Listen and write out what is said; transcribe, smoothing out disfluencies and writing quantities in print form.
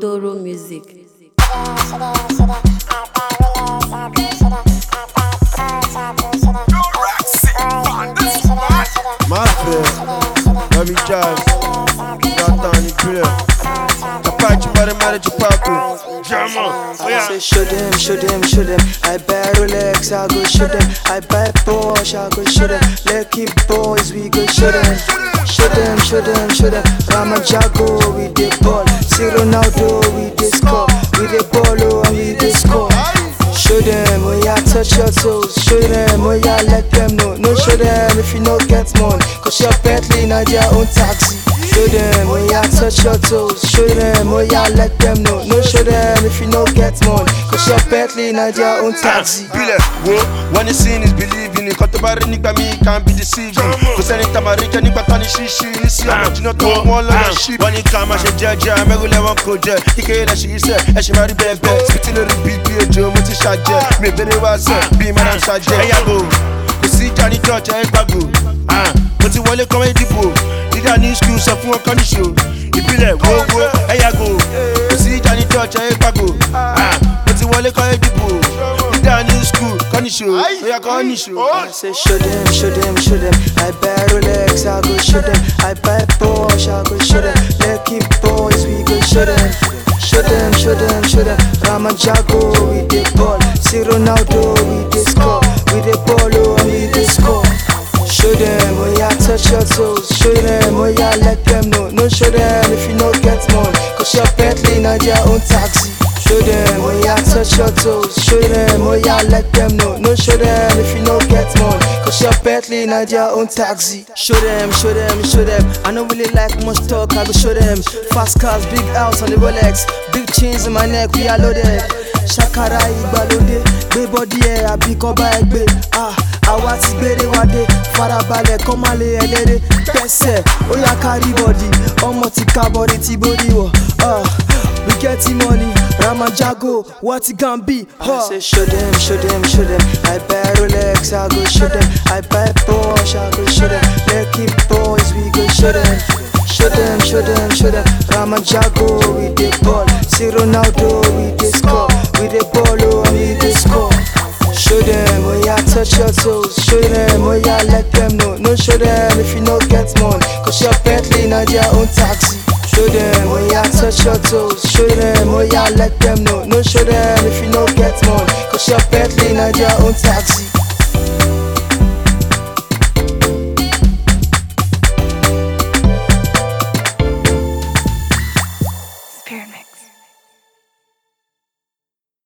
Doro Music. Heavy jazz, Ratani Killer. Apache Marimari Chupaco, Jama. Say shoot him. I buy Rolex, I go shoot him. I buy Porsche, I go shoot him. Lucky boys, we go shoot him. Shoot him. Ramajago, we dey ball. See Ronaldo, we dey score. We dey ball, and we dey score. Show them, oh yeah, touch your toes. Show them, oh yeah, let them know. No show them if you no get money, cause your Bentley not their own taxi. Show them, oh yeah, touch your toes. Show them, oh yeah, let them know. No show them if you no get money, cause your Bentley not their own taxi. Bile, wo, when you see is believing it. Kotobari nigba me can't be deceiving. Cause anytime I reach nigba tani shishi. Nisi I'm not to one on ship. When it come, I should judge ya. Me go le one koje. Ike na she said, and she marry bebe. Spitting a repeat, be a Joe, muti shaje. Me bere was be man shaje. Hey go, go see Johnny Church, hey bago. Muti wale come dipo. Leader new school, so for one show. Ibile, wo, hey go, go see Johnny Church, hey bago. Muti wale come dipo. Leader new school, show. Hey go, show. I say shoot him. I buy Rolex, I go shoot him. I buy Porsche, I go shoot him. Lucky boys, we go shoot him. Shoot him. Ramajago, we dey ball. See Ronaldo, we dey score. We dey ball, and we dey score. Show them, oh yeah, touch your toes. Show them, oh yeah, let them know. No show them if you no get money, cause your Bentley not their own taxi. Show them, oh yeah, touch your toes. Show them, oh yeah, let them know. No show them if you no get money, cause your Bentley not their own taxi. Show them. I don't really like much talk, I go show them. Fast cars, big house on the Rolex. Big chains in my neck, we are loaded. Shakara igbalode, gbé body ẹ àbí kọ́ bá ẹ gbé. Àwa ti gbére wa dé, farabalẹ̀ kọ́ máa lé ẹlẹ́dẹ̀. Pẹ́sẹ̀, ó yá carry body, ọmọ ti ká body ti body wọ̀. We getting money, Ramajago, what it can be? I say shoot him. I buy Rolex, I go shoot him. I buy Porsche, I go shoot him. Lucky boys, we go shoot him. Shoot him. Ramajago, we dey ball. See Ronaldo, we dey score. We dey ball, and we dey score. Show them, oh yeah, touch your toes. Show them, oh yeah, let them know. No show them if you no get money, cause your Bentley not their own taxi. Show them, oh yeah, touch your toes. Show them, oh yeah, let them know. No show them if you no get money, cause your Bentley not their own taxi.